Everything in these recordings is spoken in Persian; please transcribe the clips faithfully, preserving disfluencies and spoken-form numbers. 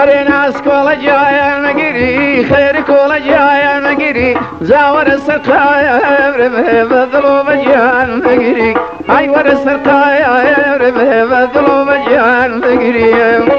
أري ناس كل جاية مقري خير كل جاية مقري زاور السقايا بذلو بجان مقري أي ور السقايا بذلو بجان مقري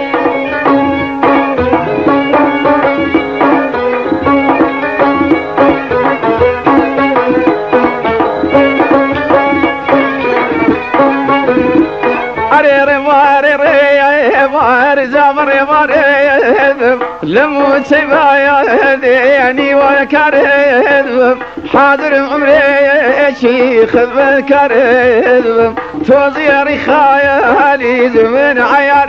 مار زمر مار لموت سبايا يعني وكرم حاضر عمري شيخ بكرم توزي رخايا لي زمن عيار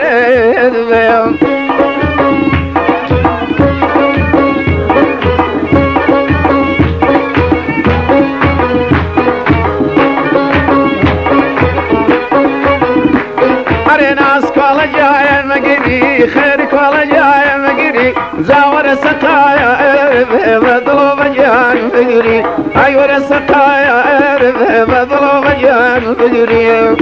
خيرك ولا جاي مقري زاور السقايا بذلو بجان مقري أيور السقايا بذلو بجان مقري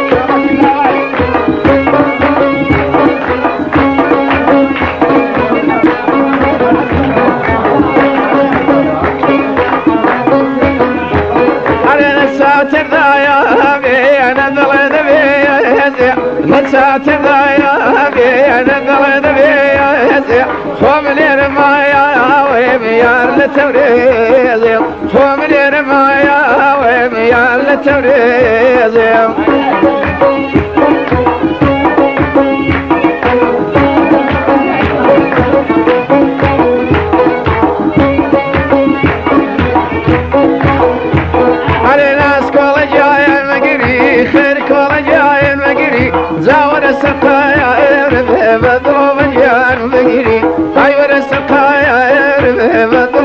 أنا الساتر ذايا أنا ذلد بي نساتر ذايا أنا قلد بيزي خوم لي رمايا ويميار لتوريزي خوم لي رمايا ويميار لتوريزي علي ناس كل جاي مقري خير كل جاي مقري زاور السقايا بذلو بجان مقري أيور السقايا